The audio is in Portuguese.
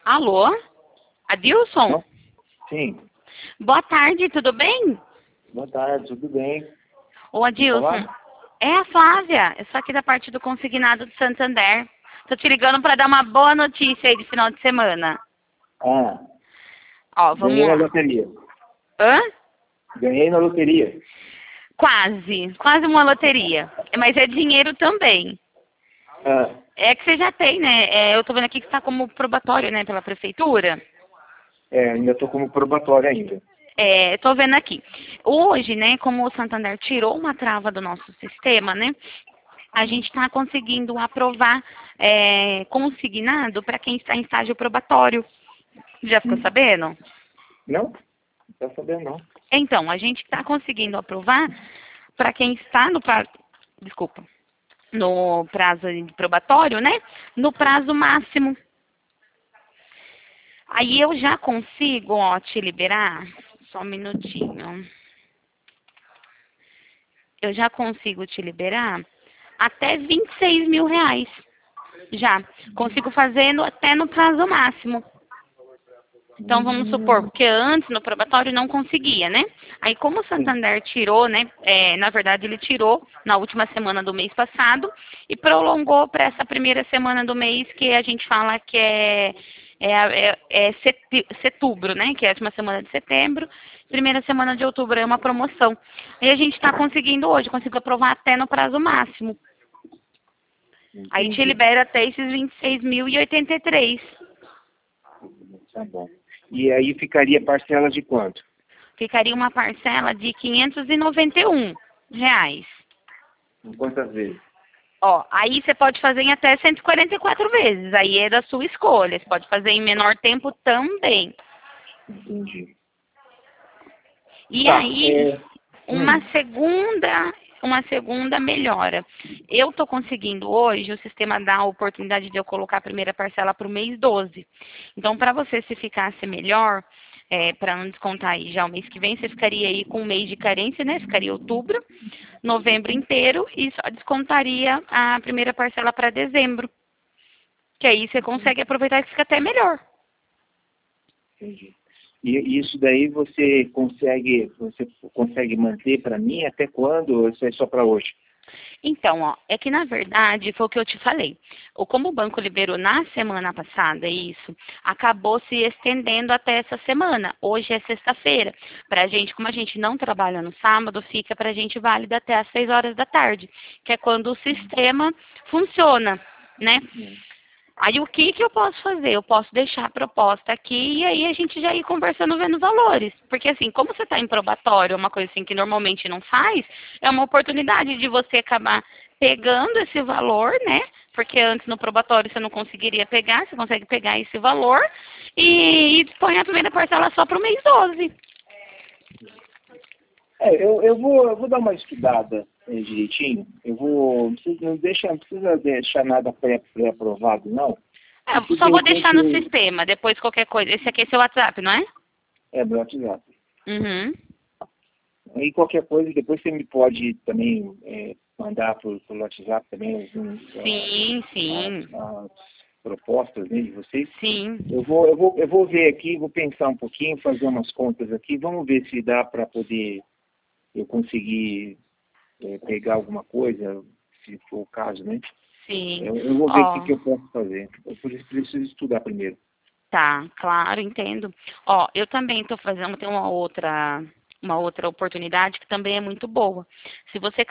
Alô? Adilson? Não? Sim. Boa tarde, tudo bem? Boa tarde, tudo bem? Ô Adilson, Falar? é a Flávia, eu sou aqui da parte do Consignado de Santander. Tô te ligando para dar uma boa notícia aí de final de semana. Ah, Ó, vamos ganhei na lá. loteria. Hã? Ganhei na loteria. Quase uma loteria. Mas é dinheiro também. Ah, É que você já tem, né? Eu tô vendo aqui que está como probatório, né, pela prefeitura. ainda estou como probatório ainda. Tô vendo aqui. Hoje, né, como o Santander tirou uma trava do nosso sistema, né, a gente está conseguindo aprovar consignado para quem está em estágio probatório. Já ficou Hum. sabendo? Não? Não está sabendo, não. Então, a gente está conseguindo aprovar para quem está desculpa, no prazo de probatório, né, no prazo máximo. Aí eu já consigo, ó, te liberar, só um minutinho. Eu já consigo te liberar até R$ 26.000. Já. Consigo fazendo até no prazo máximo. Então, vamos supor, Hum, porque antes no probatório não conseguia, né? Aí, como o sim. Santander tirou, né? Na verdade, ele tirou na última semana do mês passado e prolongou para essa primeira semana do mês que a gente fala que setembro, né? Que é a última semana de setembro, primeira semana de outubro é uma promoção. E a gente está conseguindo hoje, consigo aprovar até no prazo máximo. Aí te Entendi. libera até esses 26.083. Tá bom. E aí ficaria parcela de quanto? Ficaria uma parcela de R$ 591. Em quantas vezes? Ó, aí você pode fazer em até 144 vezes. Aí é da sua escolha. Você pode fazer em menor tempo também. Entendi. E Tá. aí, uma segunda melhora. Eu estou conseguindo hoje, o sistema dá a oportunidade de eu colocar a primeira parcela para o mês 12. Então, para você, se ficasse melhor, para não descontar aí já o mês que vem, você ficaria aí com um mês de carência, né? Ficaria outubro, novembro inteiro e só descontaria a primeira parcela para dezembro. Que aí você consegue aproveitar e fica até melhor. Entendi. E isso daí você consegue manter para mim até quando? Ou isso é só para hoje? Então, ó, é que na verdade foi o que eu te falei. Como o banco liberou na semana passada isso, acabou se estendendo até essa semana. Hoje é sexta-feira. Pra gente, como a gente não trabalha no sábado, fica pra gente válido até às 6 horas da tarde, que é quando o sistema funciona, né? Hum. Aí o que que eu posso fazer? Eu posso deixar a proposta aqui e aí a gente já ir conversando vendo valores. Porque assim, como você está em probatório, uma coisa assim que normalmente não faz, é uma oportunidade de você acabar pegando esse valor, né? Porque antes no probatório você não conseguiria pegar, você consegue pegar esse valor e dispõe a primeira parcela só para o mês 12. Eu vou dar uma estudada direitinho. Não precisa deixar nada pré-aprovado, não. Eu Porque só de vou deixar no repente sistema, depois qualquer coisa. Esse aqui é seu WhatsApp, não é? é meu WhatsApp. Uhum. E qualquer coisa, depois você me pode também mandar por WhatsApp também Sim, sim, as propostas, né, de vocês. sim. Eu vou ver aqui, vou pensar um pouquinho, fazer umas contas aqui. Vamos ver se dá para poder eu conseguir pegar alguma coisa, se for o caso, né? Sim. Eu vou ver o que, Ó, que eu posso fazer. Eu preciso estudar primeiro. tá, claro, entendo. Ó, eu também estou fazendo, tem uma outra oportunidade que também é muito boa. Se você